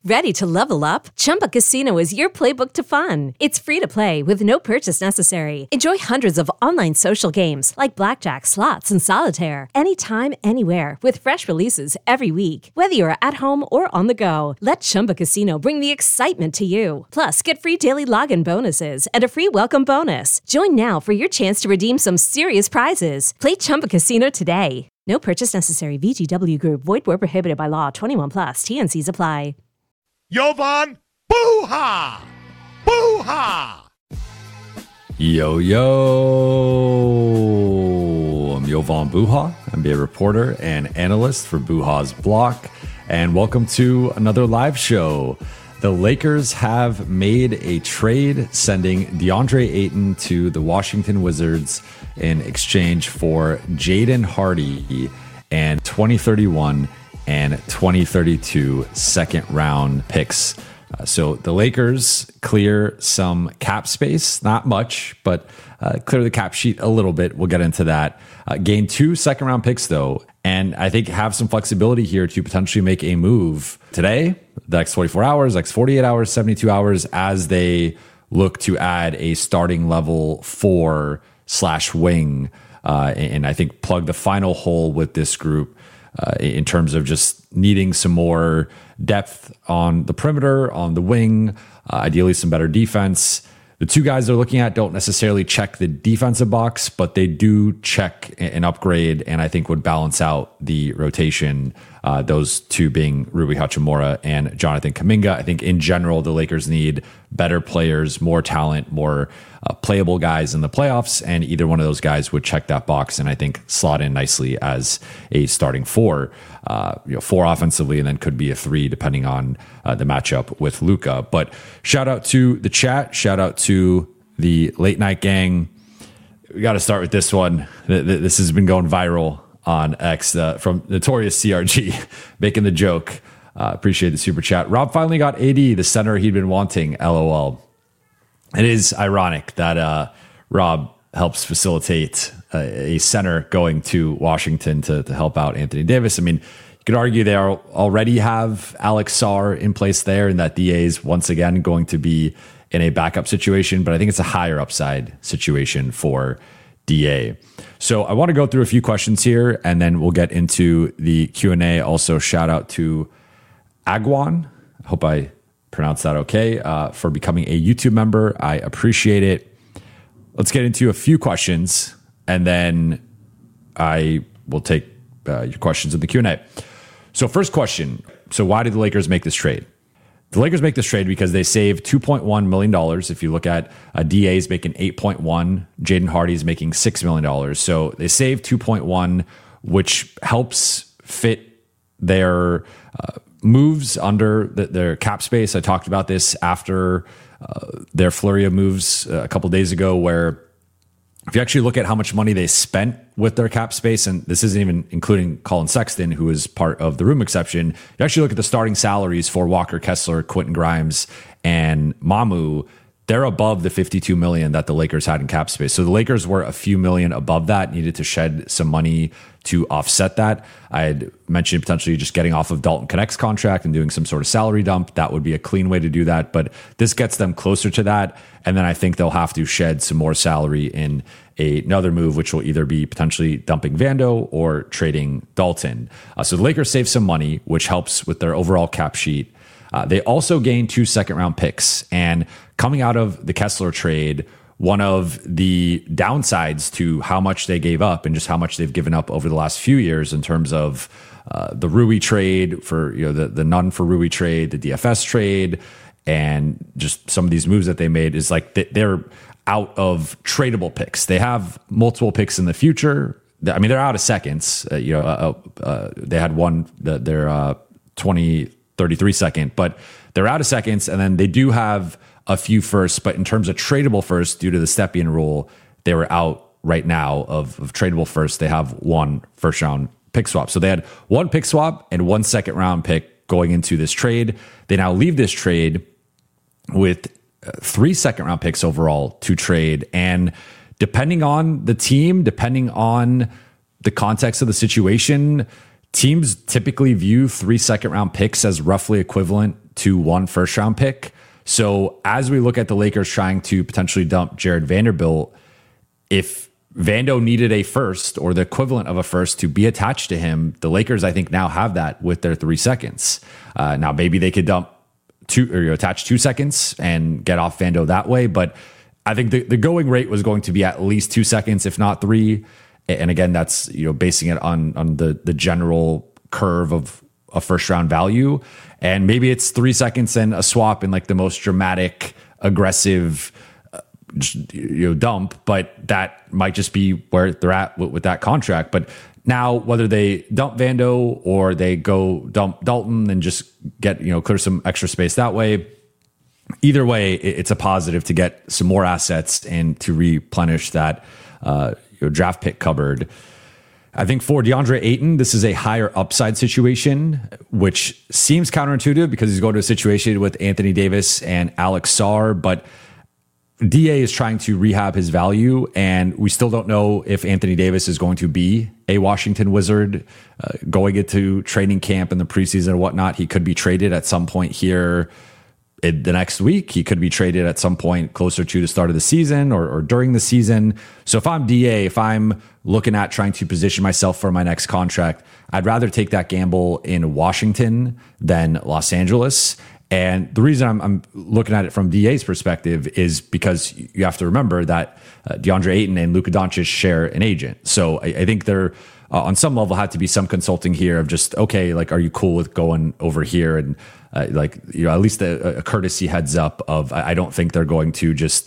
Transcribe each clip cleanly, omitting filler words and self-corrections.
Ready to level up? Chumba Casino is your playbook to fun. It's free to play with no purchase necessary. Enjoy hundreds of online social games like blackjack, slots, and solitaire anytime, anywhere with fresh releases every week. Whether you're at home or on the go, let Chumba Casino bring the excitement to you. Plus, get free daily login bonuses and a free welcome bonus. Join now for your chance to redeem some serious prizes. Play Chumba Casino today. No purchase necessary. VGW Group. Void where prohibited by law. 21 plus. T&Cs apply. Jovan Buha! Buha! Yo, I'm Jovan Buha. I'm a reporter and analyst for Buha's Block. And welcome to another live show. The Lakers have made a trade sending DeAndre Ayton to the Washington Wizards in exchange for Jaden Hardy and 2031 and 2032 second round picks. So the Lakers clear some cap space, not much, but clear the cap sheet a little bit. We'll get into that. Gain 2 second round picks though, and I think have some flexibility here to potentially make a move today, the next 24 hours, next 48 hours, 72 hours, as they look to add a starting level 4/wing, and I think plug the final hole with this group in terms of just needing some more depth on the perimeter, on the wing, ideally some better defense. The two guys they're looking at don't necessarily check the defensive box, but they do check an upgrade and I think would balance out the rotation, those two being Rui Hachimura and Jonathan Kuminga. I think in general, the Lakers need better players, more talent, more playable guys in the playoffs, and either one of those guys would check that box and I think slot in nicely as a starting 4, 4 offensively, and then could be a 3 depending on the matchup with Luka. But shout out to the chat, shout out to the late night gang. We got to start with this one. This has been going viral on X from Notorious CRG making the joke. Appreciate the super chat. Rob finally got AD, the center he'd been wanting. LOL. It is ironic that Rob helps facilitate a center going to Washington to help out Anthony Davis. I mean, you could argue they already have Alex Sarr in place there, and that DA is once again going to be in a backup situation, but I think it's a higher upside situation for DA. So I want to go through a few questions here, and then we'll get into the Q&A. Also, shout out to Agwan. I hope I pronounced that okay, for becoming a YouTube member. I appreciate it. Let's get into a few questions, and then I will take your questions in the Q&A. So first question. So why did the Lakers make this trade? The Lakers make this trade because they save $2.1 million. If you look at DA is making 8.1, Jaden Hardy is making $6 million. So they save 2.1, which helps fit their moves under their cap space. I talked about this after their flurry of moves a couple days ago, where if you actually look at how much money they spent with their cap space, and this isn't even including Colin Sexton, who is part of the room exception, you actually look at the starting salaries for Walker Kessler, Quentin Grimes, and Mamu, they're above the $52 million that the Lakers had in cap space. So the Lakers were a few million above that, needed to shed some money to offset that. I had mentioned potentially just getting off of Dalton Connect's contract and doing some sort of salary dump. That would be a clean way to do that, but this gets them closer to that. And then I think they'll have to shed some more salary in another move, which will either be potentially dumping Vando or trading Dalton. So the Lakers save some money, which helps with their overall cap sheet. They also gained 2 second-round picks. And coming out of the Kessler trade, one of the downsides to how much they gave up and just how much they've given up over the last few years in terms of the Rui trade for the Nunn for Rui trade, the DFS trade, and just some of these moves that they made is like they're out of tradable picks. They have multiple picks in the future. I mean, they're out of seconds. They had one, their 2033 second, but they're out of seconds, and then they do have a few firsts, but in terms of tradable firsts, due to the Stepien rule, they were out right now of tradable firsts. They have 1 first round pick swap. So they had 1 pick swap and 1 second round pick going into this trade. They now leave this trade with 3 second round picks overall to trade. And depending on the team, depending on the context of the situation, teams typically view 3 second-round picks as roughly equivalent to 1 first-round pick. So as we look at the Lakers trying to potentially dump Jared Vanderbilt, if Vando needed a first or the equivalent of a first to be attached to him, the Lakers, I think, now have that with their 3 seconds. Now, maybe they could dump 2 or attach 2 seconds and get off Vando that way. But I think the going rate was going to be at least 2 seconds, if not 3. And again, that's, basing it on the general curve of a first round value. And maybe it's 3 seconds and a swap in like the most dramatic, aggressive, dump, but that might just be where they're at with that contract. But now, whether they dump Vando or they go dump Dalton and just get, clear some extra space that way, either way, it's a positive to get some more assets and to replenish that draft pick cupboard. I think for DeAndre Ayton, this is a higher upside situation, which seems counterintuitive because he's going to a situation with Anthony Davis and Alex Sarr, but DA is trying to rehab his value, and we still don't know if Anthony Davis is going to be a Washington Wizard going into training camp in the preseason or whatnot. He could be traded at some point here in the next week. He could be traded at some point closer to the start of the season or during the season. So if I'm DA, if I'm looking at trying to position myself for my next contract, I'd rather take that gamble in Washington than Los Angeles. And the reason I'm looking at it from DA's perspective is because you have to remember that DeAndre Ayton and Luka Doncic share an agent. So I think there, on some level, had to be some consulting here of just, okay, like, are you cool with going over here? And at least a courtesy heads up of, I don't think they're going to just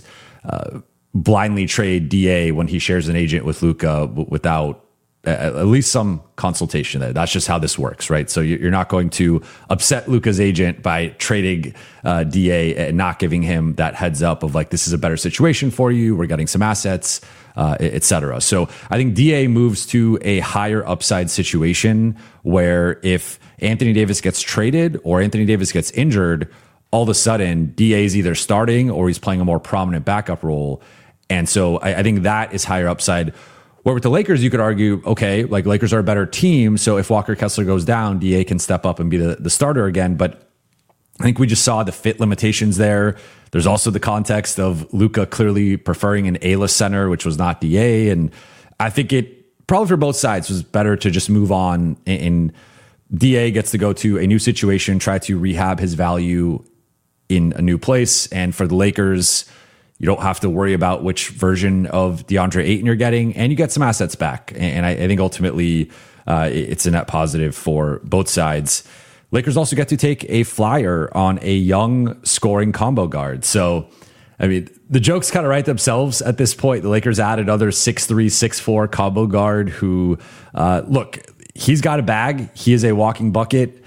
blindly trade DA when he shares an agent with Luka without at least some consultation there. That's just how this works, right? So you're not going to upset Luka's agent by trading DA and not giving him that heads up of like, this is a better situation for you. We're getting some assets, etc. So I think DA moves to a higher upside situation where if Anthony Davis gets traded or Anthony Davis gets injured, all of a sudden DA is either starting or he's playing a more prominent backup role. And so I think that is higher upside. Where with the Lakers, you could argue, okay, like Lakers are a better team. So if Walker Kessler goes down, DA can step up and be the starter again. But I think we just saw the fit limitations there. There's also the context of Luka clearly preferring an A-list center, which was not DA. And I think it probably for both sides was better to just move on. And DA gets to go to a new situation, try to rehab his value in a new place. And for the Lakers, you don't have to worry about which version of DeAndre Ayton you're getting, and you get some assets back. And I think ultimately it's a net positive for both sides. Lakers also get to take a flyer on a young scoring combo guard. So, I mean, the jokes kind of write themselves at this point. The Lakers add another 6'3", 6'4" combo guard who, look, he's got a bag. He is a walking bucket.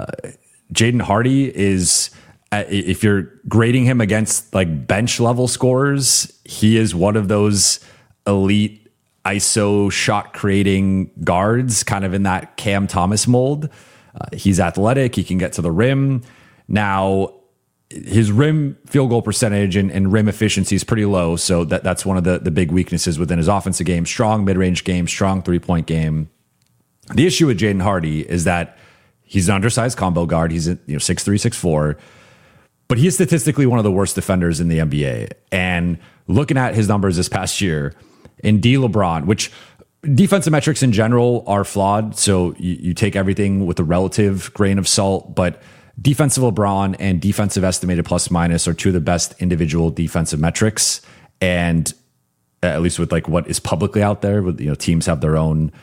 Jaden Hardy is... if you're grading him against like bench level scorers, he is one of those elite ISO shot creating guards, kind of in that Cam Thomas mold. He's athletic. He can get to the rim. Now, his rim field goal percentage and rim efficiency is pretty low. So that's one of the big weaknesses within his offensive game. Strong mid-range game, strong 3-point game. The issue with Jaden Hardy is that he's an undersized combo guard. He's 6'3", 6'4", but he is statistically one of the worst defenders in the NBA. And looking at his numbers this past year in LeBron, which defensive metrics in general are flawed. So you take everything with a relative grain of salt, but defensive LeBron and defensive estimated plus minus are two of the best individual defensive metrics. And at least with like what is publicly out there, with teams have their own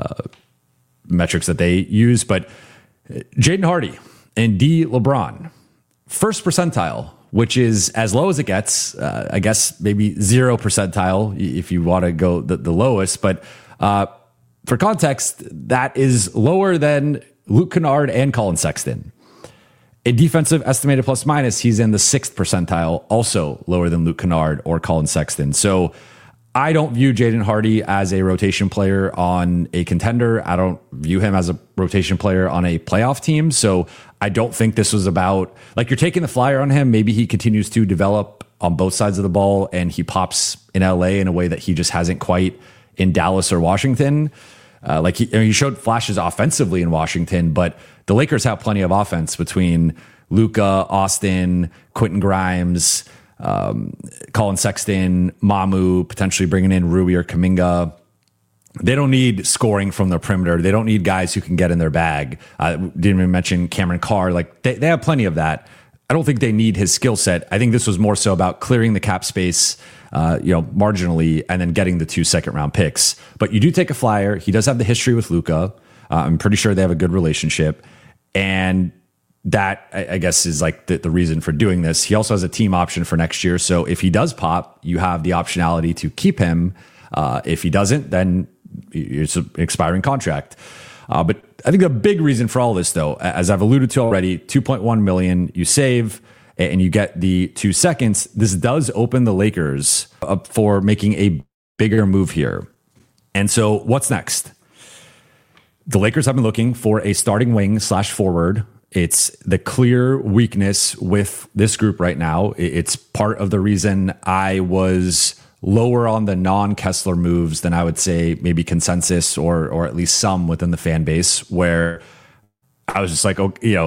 metrics that they use. But Jaden Hardy and LeBron, first percentile, which is as low as it gets. I guess maybe 0 percentile if you want to go the lowest. But for context, that is lower than Luke Kennard and Colin Sexton. In defensive estimated plus minus, he's in the 6th percentile, also lower than Luke Kennard or Colin Sexton. So I don't view Jaden Hardy as a rotation player on a contender. I don't view him as a rotation player on a playoff team. So I don't think this was about, like, you're taking the flyer on him. Maybe he continues to develop on both sides of the ball and he pops in LA in a way that he just hasn't quite in Dallas or Washington. He showed flashes offensively in Washington, but the Lakers have plenty of offense between Luka, Austin, Quentin Grimes, Colin Sexton, Mamu, potentially bringing in Rui or Kuminga. They don't need scoring from the perimeter. They don't need guys who can get in their bag. Didn't even mention Cameron Carr. Like they have plenty of that. I don't think they need his skill set. I think this was more so about clearing the cap space, marginally, and then getting the 2 second-round picks. But you do take a flyer. He does have the history with Luka. I'm pretty sure they have a good relationship, and that I guess is like the reason for doing this. He also has a team option for next year, so if he does pop, you have the optionality to keep him. If he doesn't, then it's an expiring contract. But I think the big reason for all this, though, as I've alluded to already, $2.1 million you save and you get the 2 seconds. This does open the Lakers up for making a bigger move here. And so what's next? The Lakers have been looking for a starting wing / forward. It's the clear weakness with this group right now. It's part of the reason I was lower on the non-Kessler moves than I would say maybe consensus or at least some within the fan base, where I was just like,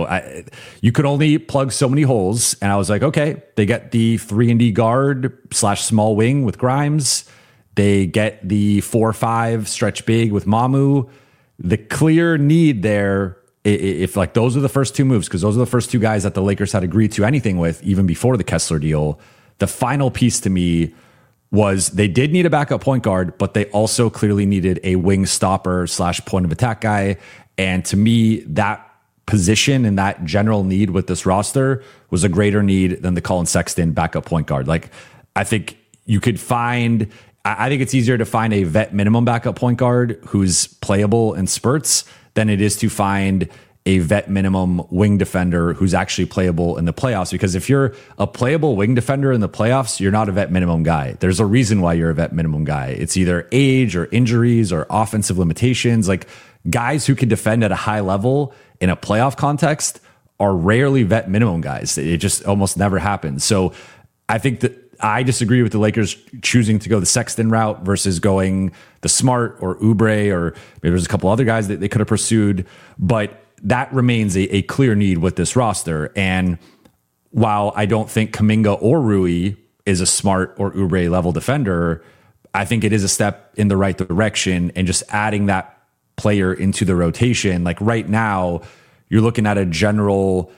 you could only plug so many holes. And I was like, okay, they get the 3-and-D guard / small wing with Grimes. They get the 4-5 stretch big with Mamu. The clear need there, if like those are the first 2 moves, because those are the first 2 guys that the Lakers had agreed to anything with even before the Kessler deal, the final piece to me was they did need a backup point guard, but they also clearly needed a wing stopper / point of attack guy. And to me, that position and that general need with this roster was a greater need than the Colin Sexton backup point guard. Like, I think you could find, I think it's easier to find a vet minimum backup point guard who's playable in spurts than it is to find a vet minimum wing defender who's actually playable in the playoffs. Because if you're a playable wing defender in the playoffs, you're not a vet minimum guy. There's a reason why you're a vet minimum guy. It's either age or injuries or offensive limitations. Like, guys who can defend at a high level in a playoff context are rarely vet minimum guys. It just almost never happens. So I think that I disagree with the Lakers choosing to go the Sexton route versus going the Smart or Oubre, or maybe there's a couple other guys that they could have pursued. But that remains a clear need with this roster. And while I don't think Kuminga or Rui is a Smart or Oubre level defender, I think it is a step in the right direction. And just adding that player into the rotation, like right now, you're looking at a general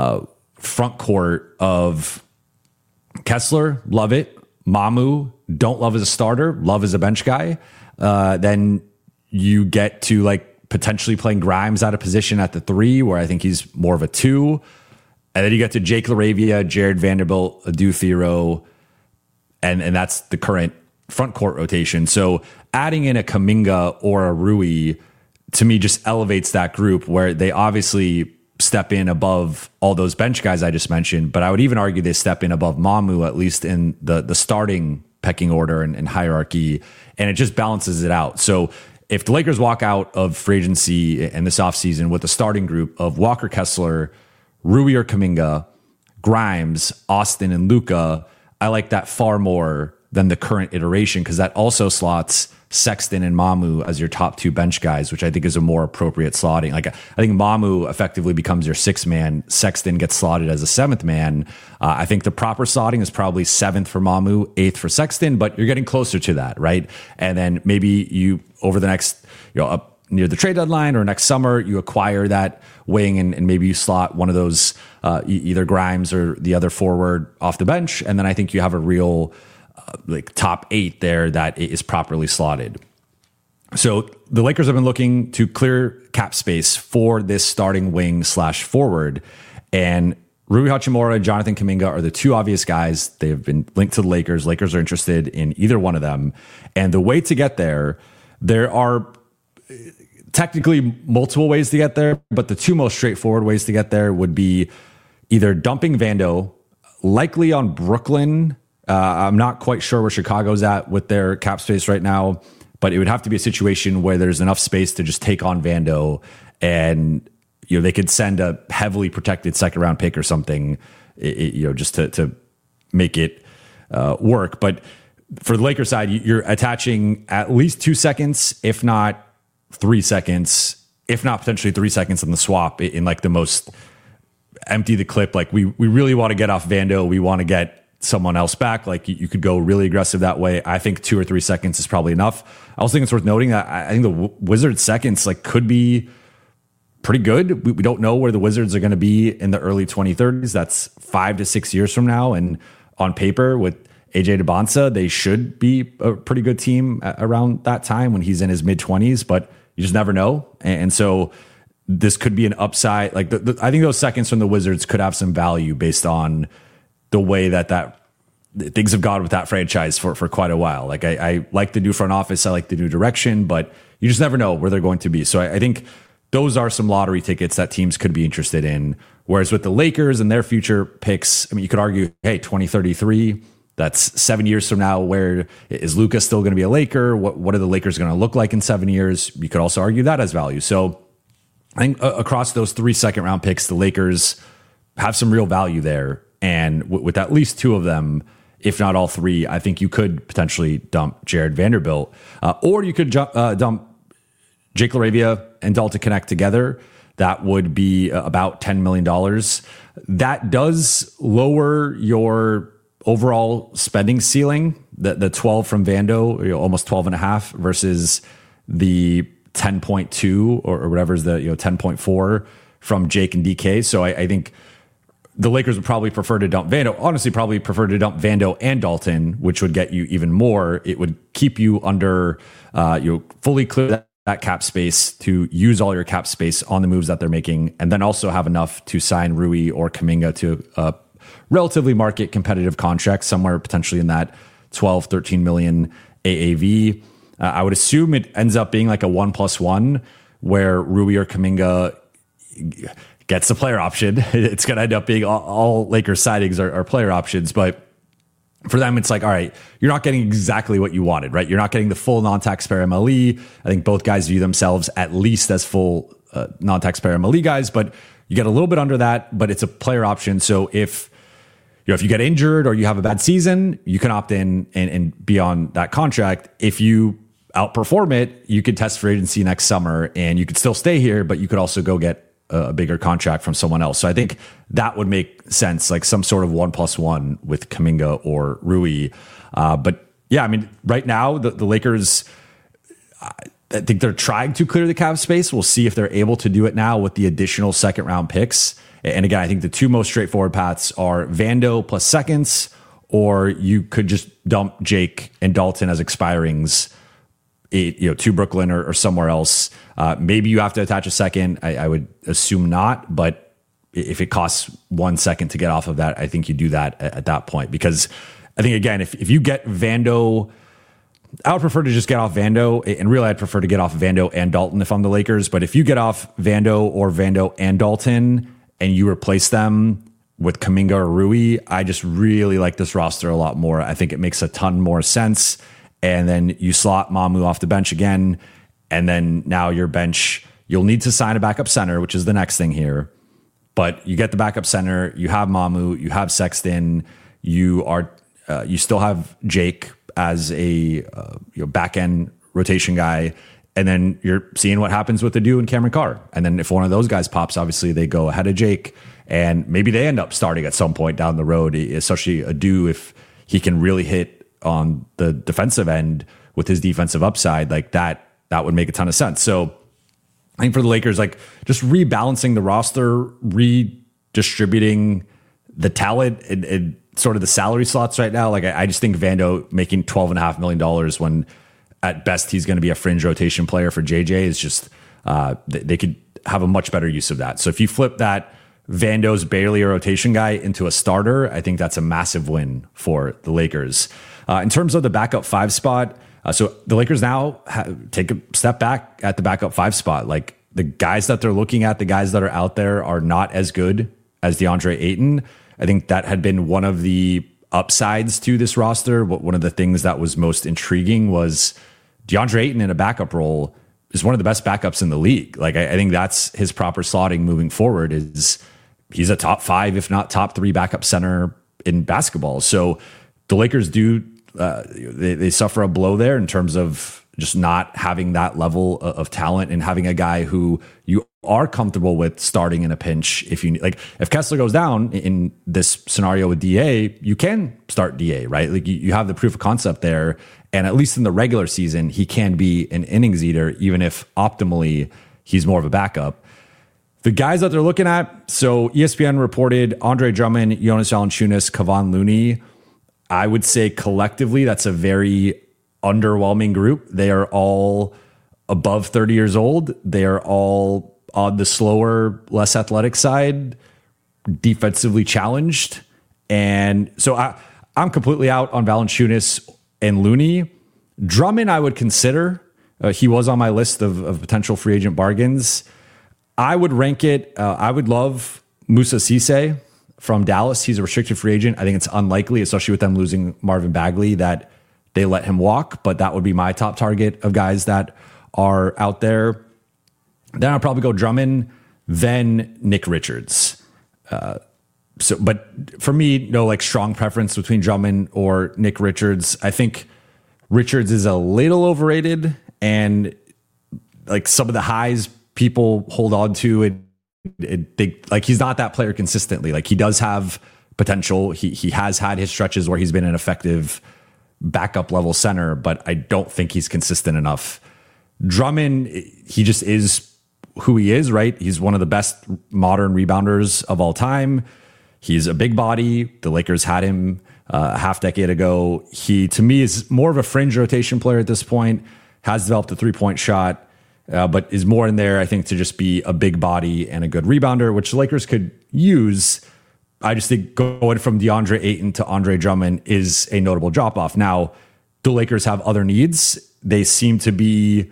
front court of Kessler, love it. Mamu, don't love as a starter, love as a bench guy. Then you get to like potentially playing Grimes out of position at the 3, where I think he's more of a 2. And then you get to Jake LaRavia, Jared Vanderbilt, Adu Thero, and that's the current front court rotation. So adding in a Kuminga or a Rui, to me, just elevates that group, where they obviously step in above all those bench guys I just mentioned. But I would even argue they step in above Mamu, at least in the starting pecking order and hierarchy. And it just balances it out. So if the Lakers walk out of free agency and this offseason with a starting group of Walker Kessler, Rui or Kuminga, Grimes, Austin, and Luka, I like that far more than the current iteration, because that also slots Sexton and Mamu as your top 2 bench guys, which I think is a more appropriate slotting. Like, I think Mamu effectively becomes your 6th man. Sexton gets slotted as a 7th man. I think the proper slotting is probably 7th for Mamu, 8th for Sexton, but you're getting closer to that, right? And then maybe you, over the next, up near the trade deadline or next summer, you acquire that wing and maybe you slot one of those, either Grimes or the other forward off the bench. And then I think you have a real like top 8 there that is properly slotted. So the Lakers have been looking to clear cap space for this starting wing / forward. And Rui Hachimura and Jonathan Kuminga are the 2 obvious guys. They have been linked to the Lakers. Lakers are interested in either one of them. And the way to get there are technically multiple ways to get there, but the 2 most straightforward ways to get there would be either dumping Vando, likely on Brooklyn. I'm not quite sure where Chicago's at with their cap space right now, but it would have to be a situation where there's enough space to just take on Vando, and they could send a heavily protected 2nd round pick or something, just to make it work. But for the Lakers side, you're attaching at least 2 seconds, if not 3 seconds, if not potentially 3 seconds on the swap in like the most empty the clip. Like we really want to get off Vando. We want to get someone else back. Like you could go really aggressive that way. I think 2 or 3 seconds is probably enough. I also think it's worth noting that I think the Wizards seconds like could be pretty good. We don't know where the Wizards are going to be in the early 2030s. That's 5 to 6 years from now. And on paper with AJ Debonsa, they should be a pretty good team around that time when he's in his mid 20s, but you just never know. And so this could be an upside. Like I think those seconds from the Wizards could have some value based on the way that things have gone with that franchise for quite a while. Like I like the new front office. I like the new direction, but you just never know where they're going to be. So I think those are some lottery tickets that teams could be interested in. Whereas with the Lakers and their future picks, I mean, you could argue, hey, 2033, that's 7 years from now. Where is Luka still going to be a Laker? What are the Lakers going to look like in 7 years? You could also argue that as value. So I think across those 3 second round picks, the Lakers have some real value there. And with at least 2 of them, if not all 3, I think you could potentially dump Jared Vanderbilt. Or you could dump Jake LaRavia and Dalton Knecht together. That would be about $10 million. That does lower your overall spending ceiling. The 12 from Vando, almost 12.5 versus the 10.2 or whatever is the 10.4 from Jake and DK. So I think the Lakers would probably prefer to dump Vando. Honestly, probably prefer to dump Vando and Dalton, which would get you even more. It would keep you under, fully clear that cap space to use all your cap space on the moves that they're making, and then also have enough to sign Rui or Kuminga to a relatively market competitive contract, somewhere potentially in that 12, 13 million AAV. I would assume it ends up being like a 1+1 where Rui or Kuminga gets the player option. It's going to end up being all Lakers sightings are player options, but for them, it's like, all right, you're not getting exactly what you wanted, right? You're not getting the full non-taxpayer MLE. I think both guys view themselves at least as full non-taxpayer MLE guys, but you get a little bit under that, but it's a player option. So if you get injured or you have a bad season, you can opt in and be on that contract. If you outperform it, you could test for agency next summer and you could still stay here, but you could also go get a bigger contract from someone else. So I think that would make sense, like some sort of 1+1 with Kuminga or Rui. But yeah, I mean, right now the Lakers, I think they're trying to clear the cap space. We'll see if they're able to do it now with the additional second round picks. And again, I think the 2 most straightforward paths are Vando plus seconds, or you could just dump Jake and Dalton as expirings, to Brooklyn or somewhere else. Maybe you have to attach a second. I would assume not, but if it costs 1 second to get off of that, I think you do that at that point. Because I think, again, if you get Vando, I would prefer to just get off Vando, and really I'd prefer to get off Vando and Dalton if I'm the Lakers. But if you get off Vando or Vando and Dalton and you replace them with Kuminga or Rui, I just really like this roster a lot more. I think it makes a ton more sense. And then you slot Mamu off the bench again. And then now your bench, you'll need to sign a backup center, which is the next thing here. But you get the backup center, you have Mamu, you have Sexton, you still have Jake as a back end rotation guy. And then you're seeing what happens with Adu and Cameron Carr. And then if one of those guys pops, obviously they go ahead of Jake, and maybe they end up starting at some point down the road, especially Adu, if he can really hit on the defensive end with his defensive upside, like that would make a ton of sense. So I think for the Lakers, like just rebalancing the roster, redistributing the talent and sort of the salary slots right now. Like I just think Vando making $12.5 million when at best he's going to be a fringe rotation player for JJ is just, they could have a much better use of that. So if you flip that Vando's barely a rotation guy into a starter, I think that's a massive win for the Lakers. In terms of the backup 5 spot, so the Lakers now take a step back at the backup 5 spot. Like the guys that they're looking at, the guys that are out there are not as good as DeAndre Ayton. I think that had been one of the upsides to this roster. One of the things that was most intriguing was DeAndre Ayton in a backup role is one of the best backups in the league. Like I think that's his proper slotting moving forward. Is he's a top 5, if not top 3 backup center in basketball. So the Lakers do, they suffer a blow there in terms of just not having that level of talent and having a guy who you are comfortable with starting in a pinch. If you like, if Kessler goes down in this scenario with DA, you can start DA, right? Like you have the proof of concept there. And at least in the regular season, he can be an innings eater, even if optimally he's more of a backup. The guys that they're looking at, so ESPN reported Andre Drummond, Jonas Valanciunas, Kevon Looney. I would say collectively that's a very underwhelming group. They are all above 30 years old. They are all on the slower, less athletic side, defensively challenged. And so I'm completely out on Valanciunas and Looney. Drummond I would consider. He was on my list of potential free agent bargains. I would rank it. I would love Musa Cisse from Dallas. He's a restricted free agent. I think it's unlikely, especially with them losing Marvin Bagley, that they let him walk. But that would be my top target of guys that are out there. Then I'll probably go Drummond, then Nick Richards. But for me, no like strong preference between Drummond or Nick Richards. I think Richards is a little overrated, and like some of the highs people hold on to it, like he's not that player consistently. Like he does have potential. He has had his stretches where he's been an effective backup level center, but I don't think he's consistent enough. Drummond, he just is who he is, right? He's one of the best modern rebounders of all time. He's a big body. The Lakers had him a half decade ago. He, to me, is more of a fringe rotation player at this point, has developed a 3-point shot, but is more in there, I think, to just be a big body and a good rebounder, which the Lakers could use. I just think going from DeAndre Ayton to Andre Drummond is a notable drop-off. Now, the Lakers have other needs. They seem to be,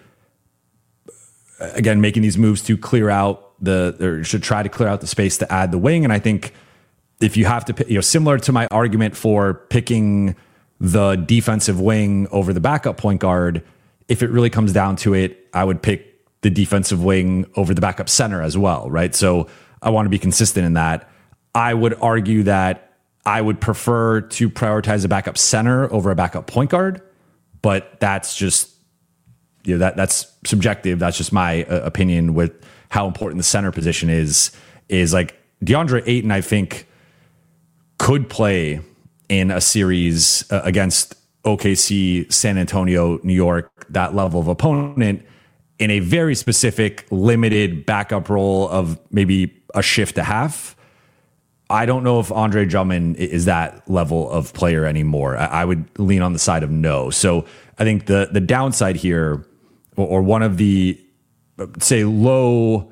again, making these moves to clear out or should try to clear out the space to add the wing. And I think if you have to, similar to my argument for picking the defensive wing over the backup point guard, if it really comes down to it, I would pick the defensive wing over the backup center as well, right? So I want to be consistent in that. I would argue that I would prefer to prioritize a backup center over a backup point guard, but that's just, that's subjective. That's just my opinion with how important the center position is like DeAndre Ayton, I think, could play in a series against OKC, San Antonio, New York, that level of opponent, in a very specific, limited backup role of maybe a shift a half. I don't know if Andre Drummond is that level of player anymore. I would lean on the side of no. So I think the downside here, or one of the, say, low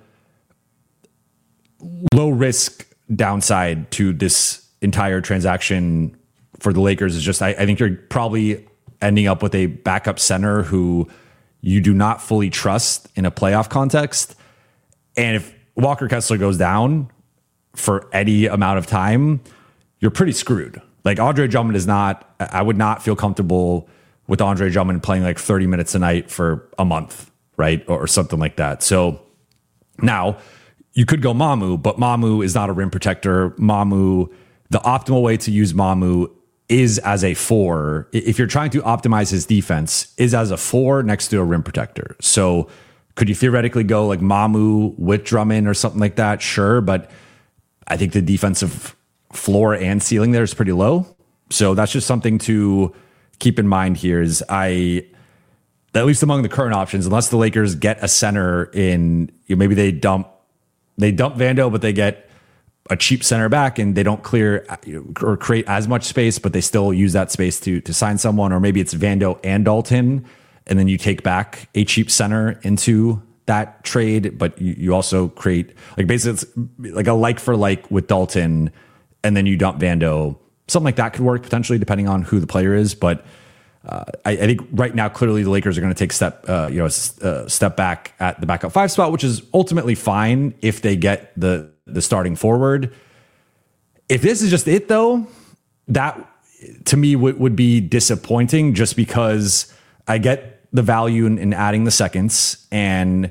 risk downside to this entire transaction for the Lakers is just, I think you're probably ending up with a backup center who you do not fully trust in a playoff context. And if Walker Kessler goes down for any amount of time, you're pretty screwed. Like Andre Drummond is not, I would not feel comfortable with Andre Drummond playing like 30 minutes a night for a month, right? Or something like that. So now you could go Mamu, but Mamu is not a rim protector. Mamu, the optimal way to use Mamu is as a 4. If you're trying to optimize his defense, is as a 4 next to a rim protector. So could you theoretically go like Mamu with Drummond or something like that? Sure. But I think the defensive floor and ceiling there is pretty low. So that's just something to keep in mind here is at least among the current options, unless the Lakers get a center in, maybe they dump Vando, but they get a cheap center back and they don't clear or create as much space, but they still use that space to sign someone. Or maybe it's Vando and Dalton, and then you take back a cheap center into that trade, but you also create like basically it's like a like for like with Dalton, and then you dump Vando. Something like that could work potentially depending on who the player is. But I think right now, clearly the Lakers are going to take a step back at the backup 5 spot, which is ultimately fine if they get the starting forward. If this is just it though, that to me would be disappointing, just because I get the value in adding the seconds, and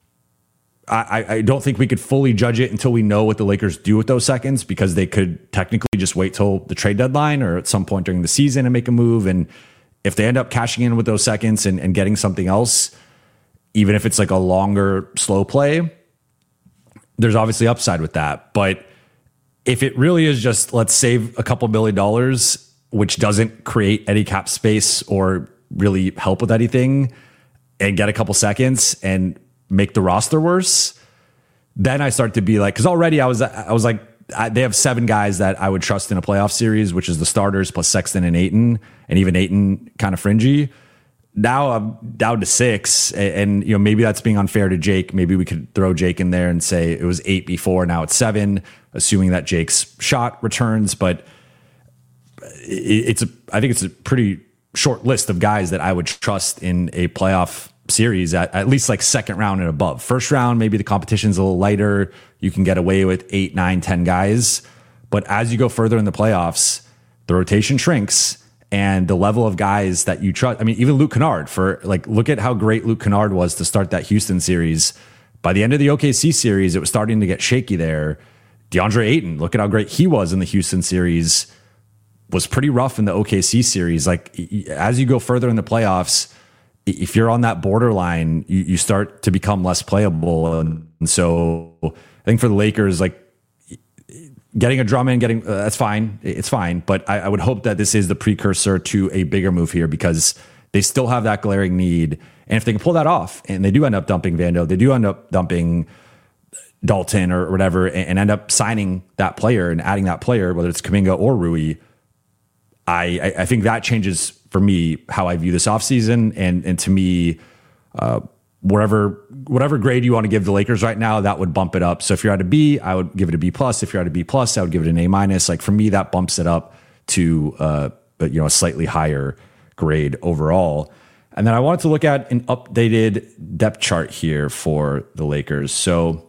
I don't think we could fully judge it until we know what the Lakers do with those seconds, because they could technically just wait till the trade deadline or at some point during the season and make a move. And if they end up cashing in with those seconds and getting something else, even if it's like a longer, slow play, there's obviously upside with that. But if it really is just, let's save a couple $1 million, which doesn't create any cap space or really help with anything, and get a couple seconds and make the roster worse, then I start to be like, because already I was like, they have 7 guys that I would trust in a playoff series, which is the starters plus Sexton and Ayton, and even Ayton kind of fringy. Now I'm down to 6, and maybe that's being unfair to Jake. Maybe we could throw Jake in there and say it was 8 before, now it's 7, assuming that Jake's shot returns. But I think it's a pretty short list of guys that I would trust in a playoff series at least like second round and above. First round, maybe the competition's a little lighter. You can get away with 8, 9, 10 guys. But as you go further in the playoffs, the rotation shrinks and the level of guys that you trust. I mean, even Luke Kennard, look at how great Luke Kennard was to start that Houston series. By the end of the OKC series, it was starting to get shaky there. DeAndre Ayton, look at how great he was in the Houston series, was pretty rough in the OKC series. Like, as you go further in the playoffs, if you're on that borderline, you start to become less playable. And so I think for the Lakers, like, getting a Drummond, that's fine. It's fine. But I would hope that this is the precursor to a bigger move here, because they still have that glaring need. And if they can pull that off, and they do end up dumping Vando, they do end up dumping Dalton or whatever, and end up signing that player and adding that player, whether it's Kuminga or Rui, I think that changes for me how I view this offseason. And to me, whatever grade you want to give the Lakers right now, that would bump it up. So if you're at a B, I would give it a B+. If you're at a B+, I would give it an A-. Like, for me, that bumps it up to a slightly higher grade overall. And then I wanted to look at an updated depth chart here for the Lakers. So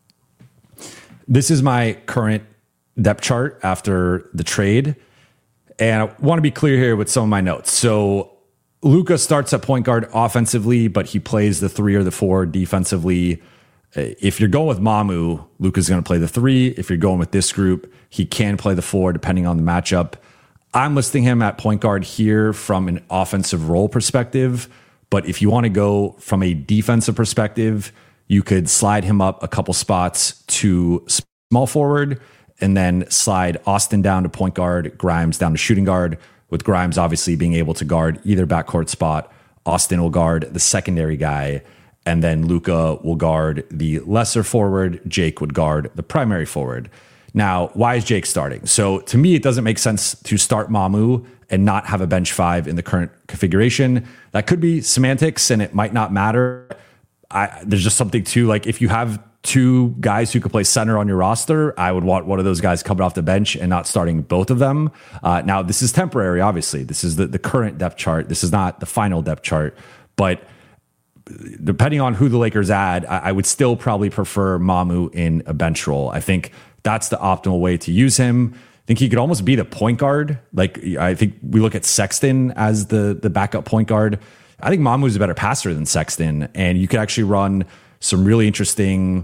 this is my current depth chart after the trade. And I want to be clear here with some of my notes. So Luka starts at point guard offensively, but he plays the 3 or the 4 defensively. If you're going with Mamu, Luka's going to play the 3. If you're going with this group, he can play the 4 depending on the matchup. I'm listing him at point guard here from an offensive role perspective. But if you want to go from a defensive perspective, you could slide him up a couple spots to small forward, and then slide Austin down to point guard, Grimes down to shooting guard, with Grimes obviously being able to guard either backcourt spot. Austin will guard the secondary guy, and then Luka will guard the lesser forward. Jake would guard the primary forward. Now, why is Jake starting? So to me, it doesn't make sense to start Mamu and not have a bench 5 in the current configuration. That could be semantics, and it might not matter. There's just something to, like, if you have 2 guys who could play center on your roster, I would want one of those guys coming off the bench and not starting both of them. Now, this is temporary, obviously. This is the current depth chart. This is not the final depth chart. But depending on who the Lakers add, I would still probably prefer Mamu in a bench role. I think that's the optimal way to use him. I think he could almost be the point guard. Like, I think we look at Sexton as the backup point guard. I think Mamu's a better passer than Sexton, and you could actually run some really interesting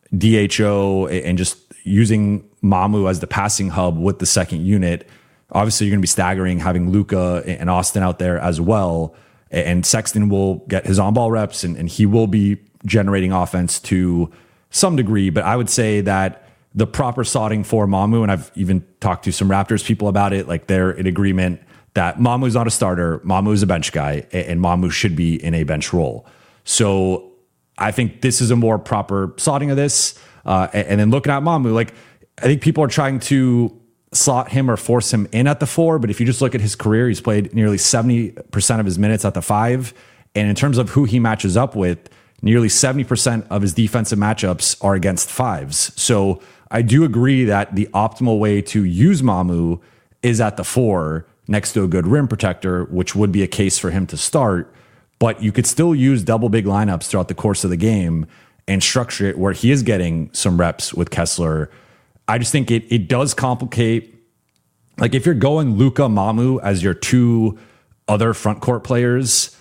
DHO and just using Mamu as the passing hub with the second unit. Obviously, you're going to be staggering having Luka and Austin out there as well. And Sexton will get his on-ball reps, and he will be generating offense to some degree. But I would say that the proper slotting for Mamu, and I've even talked to some Raptors people about it, like, they're in agreement that Mamu's not a starter, Mamu is a bench guy, and Mamu should be in a bench role. So I think this is a more proper slotting of this. And then looking at Mamu, like, I think people are trying to slot him or force him in at the 4. But if you just look at his career, he's played nearly 70% of his minutes at the 5. And in terms of who he matches up with, nearly 70% of his defensive matchups are against 5s. So I do agree that the optimal way to use Mamu is at the 4 next to a good rim protector, which would be a case for him to start. But you could still use double big lineups throughout the course of the game and structure it where he is getting some reps with Kessler. I just think it does complicate. Like, if you're going Luka, Mamu as your 2 other front court players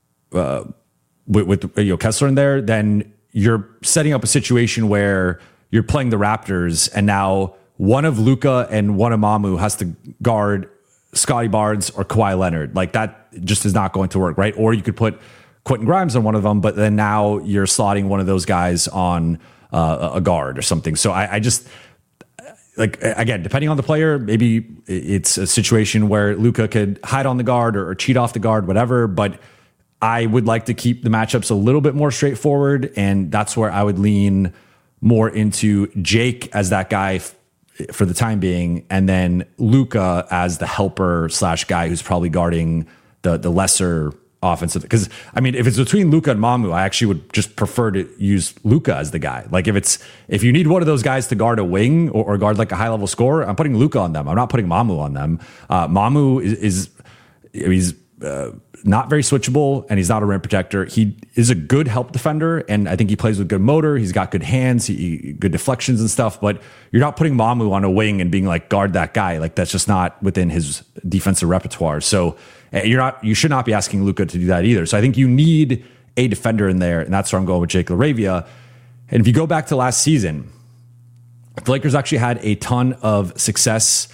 with Kessler in there, then you're setting up a situation where you're playing the Raptors, and now one of Luka and one of Mamu has to guard Scotty Barnes or Kawhi Leonard. Like that just is not going to work, right? Or you could put Quentin Grimes on one of them, but then now you're slotting one of those guys on a guard or something. So I just, like, again, depending on the player, maybe it's a situation where Luka could hide on the guard or cheat off the guard, whatever. But I would like to keep the matchups a little bit more straightforward. And that's where I would lean more into Jake as that guy for the time being. And then Luka as the helper / guy who's probably guarding the lesser offensive. Because I mean, if it's between Luka and Mamu, I actually would just prefer to use Luka as the guy. Like if you need one of those guys to guard a wing or guard like a high level scorer, I'm putting Luka on them. I'm not putting Mamu on them. Mamu he's not very switchable, and he's not a rim protector. He is a good help defender, and I think he plays with good motor. He's got good hands, good deflections and stuff, but you're not putting Mamu on a wing and being like, guard that guy. Like that's just not within his defensive repertoire. So you should not be asking Luka to do that either. So I think you need a defender in there, and that's where I'm going with Jake LaRavia. And if you go back to last season, the Lakers actually had a ton of success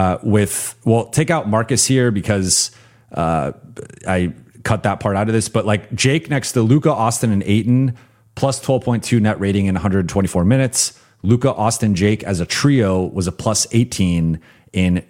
take out Marcus here because I cut that part out of this, but like Jake next to Luka, Austin, and Ayton, plus 12.2 net rating in 124 minutes. Luka, Austin, Jake as a trio was a plus 18 in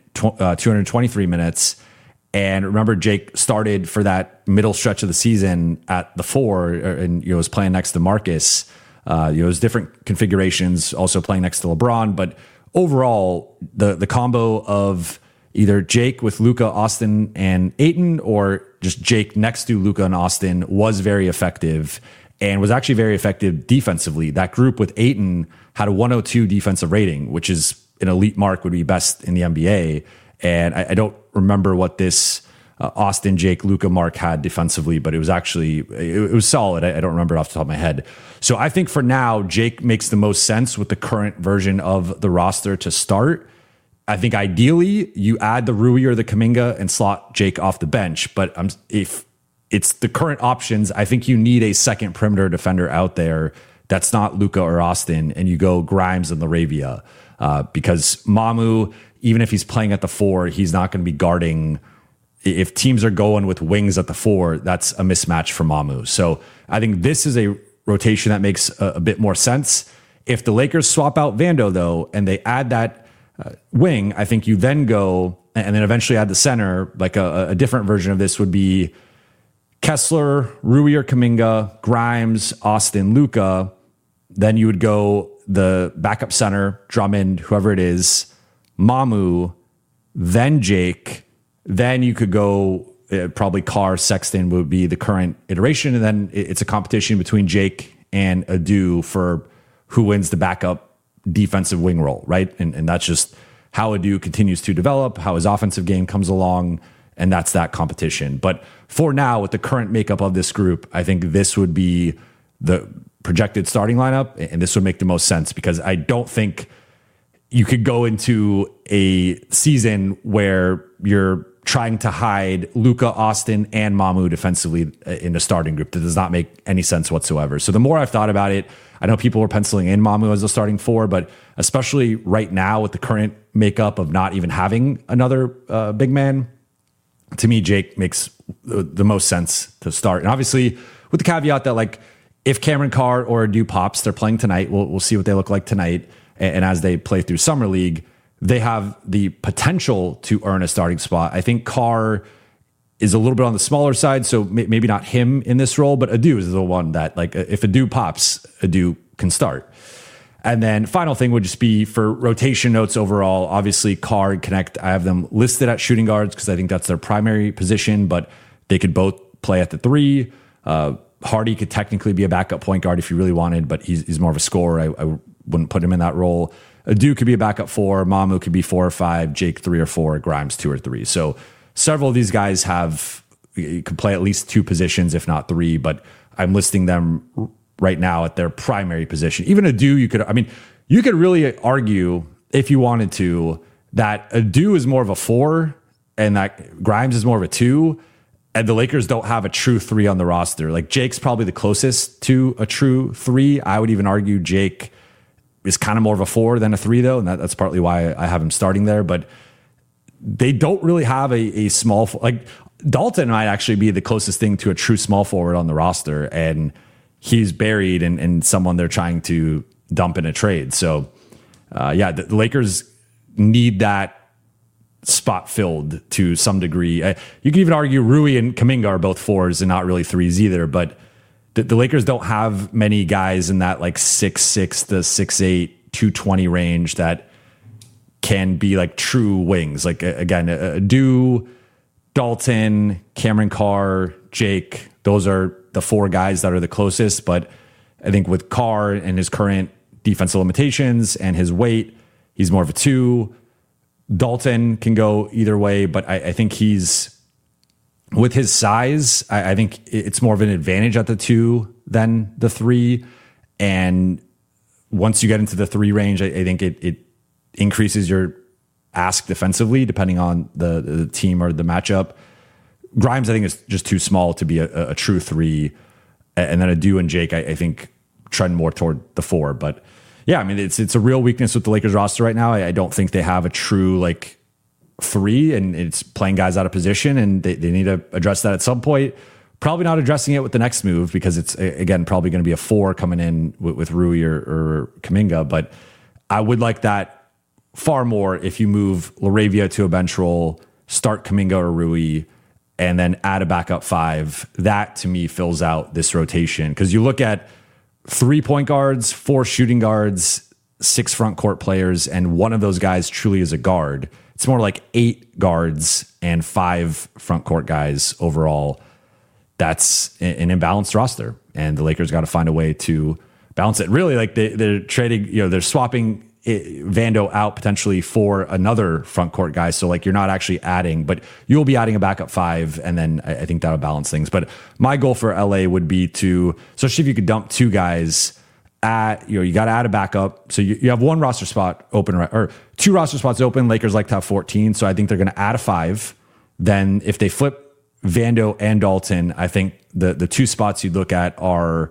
223 minutes. And remember, Jake started for that middle stretch of the season at the 4 and was playing next to Marcus. It was different configurations, also playing next to LeBron. But overall, the combo of either Jake with Luka, Austin, and Ayton, or just Jake next to Luka and Austin was very effective and was actually very effective defensively. That group with Ayton had a 102 defensive rating, which is an elite mark, would be best in the NBA. And I don't remember what this Austin, Jake, Luka mark had defensively, but it was actually, it was solid. I don't remember off the top of my head. So I think for now, Jake makes the most sense with the current version of the roster to start. I think ideally you add the Rui or the Kuminga and slot Jake off the bench. But if it's the current options, I think you need a second perimeter defender out there that's not Luka or Austin, and you go Grimes and LaRavia. Because Mamu, even if he's playing at the 4, he's not going to be guarding. If teams are going with wings at the 4, that's a mismatch for Mamu. So I think this is a rotation that makes a bit more sense. If the Lakers swap out Vando, though, and they add that wing, I think you then go and then eventually add the center. Like a different version of this would be Kessler, Rui or Kuminga, Grimes, Austin, Luka. Then you would go the backup center, Drummond, whoever it is, Mamu, then Jake. Then you could go probably Carr, Sexton would be the current iteration. And then it's a competition between Jake and Adu for who wins the backup defensive wing role, right? And that's just how Adu continues to develop, how his offensive game comes along, and that's that competition. But for now, with the current makeup of this group, I think this would be the projected starting lineup, and this would make the most sense because I don't think you could go into a season where you're trying to hide Luka, Austin, and Mamu defensively in a starting group. That does not make any sense whatsoever. So the more I've thought about it, I know people were penciling in Mamu as a starting 4, but especially right now with the current makeup of not even having another big man, to me, Jake makes the most sense to start. And obviously with the caveat that like if Cameron Carr or Adu pops, they're playing tonight. We'll see what they look like tonight. And as they play through Summer League, they have the potential to earn a starting spot. I think Carr is a little bit on the smaller side, so maybe not him in this role, but Adu is the one that, like, if Adu pops, Adu can start. And then final thing would just be for rotation notes overall. Obviously, Carr and Connect, I have them listed at shooting guards because I think that's their primary position, but they could both play at the 3. Hardy could technically be a backup point guard if you really wanted, but he's more of a scorer. I wouldn't put him in that role. Adu could be a backup 4. Mamu could be 4 or 5. Jake 3 or 4. Grimes 2 or 3. So several of these guys could play at least 2 positions, if not 3. But I'm listing them right now at their primary position. Even Adu, you could really argue if you wanted to that Adu is more of a 4 and that Grimes is more of a 2. And the Lakers don't have a true 3 on the roster. Like Jake's probably the closest to a true 3. I would even argue Jake is kind of more of a 4 than a 3, though, and that's partly why I have him starting there. But they don't really have a small, like Dalton might actually be the closest thing to a true small forward on the roster, and he's buried in someone they're trying to dump in a trade. So the Lakers need that spot filled to some degree. You can even argue Rui and Kuminga are both fours and not really threes either, but the Lakers don't have many guys in that like 6'6" to 6'8", 220 range that can be like true wings. Like again, Dew, Dalton, Cameron Carr, Jake, those are the four guys that are the closest. But I think with Carr and his current defensive limitations and his weight, he's more of a 2. Dalton can go either way, but I think he's, with his size, I think it's more of an advantage at the 2 than the 3. And once you get into the 3 range, I think it increases your ask defensively, depending on the team or the matchup. Grimes, I think, is just too small to be a true 3. And then a Dew and Jake, I think, trend more toward the 4. But yeah, I mean, it's a real weakness with the Lakers roster right now. I don't think they have a true like 3, and it's playing guys out of position, and they need to address that at some point. Probably not addressing it with the next move, because it's, again, probably going to be a 4 coming in with Rui or Kuminga. But I would like that far more if you move LaRavia to a bench role, start Kuminga or Rui, and then add a backup 5. That, to me, fills out this rotation. Because you look at 3 point guards, 4 shooting guards, 6 front court players, and one of those guys truly is a guard. It's more like 8 guards and 5 front court guys overall. That's an imbalanced roster, and the Lakers got to find a way to balance it. Really, like they're trading, they're swapping Vando out potentially for another front court guy. So like you're not actually adding, but you'll be adding a backup 5, and then I think that'll balance things. But my goal for LA would be to, especially if you could dump 2 guys at, you got to add a backup. So you have 1 roster spot open, or 2 roster spots open. Lakers like to have 14. So I think they're going to add a 5. Then if they flip Vando and Dalton, I think the 2 spots you'd look at are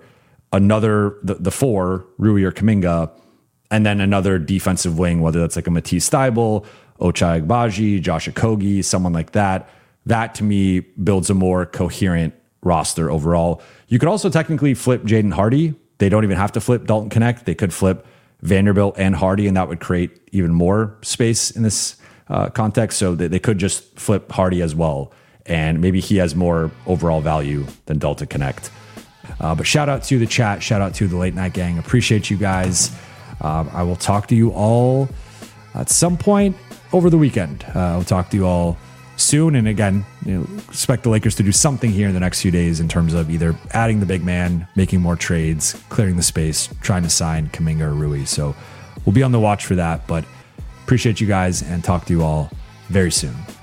the 4, Rui or Kuminga, and then another defensive wing, whether that's like a Matisse Thybulle, Ochai Agbaji, Josh Okogie, someone like that. That, to me, builds a more coherent roster overall. You could also technically flip Jaden Hardy. They don't even have to flip Dalton Connect. They could flip Vanderbilt and Hardy, and that would create even more space in this context. So they could just flip Hardy as well, and maybe he has more overall value than Dalton Connect. But shout out to the chat. Shout out to the Late Night Gang. Appreciate you guys. I will talk to you all at some point over the weekend. I'll talk to you all soon. And again, expect the Lakers to do something here in the next few days in terms of either adding the big man, making more trades, clearing the space, trying to sign Kuminga or Rui. So we'll be on the watch for that. But appreciate you guys, and talk to you all very soon.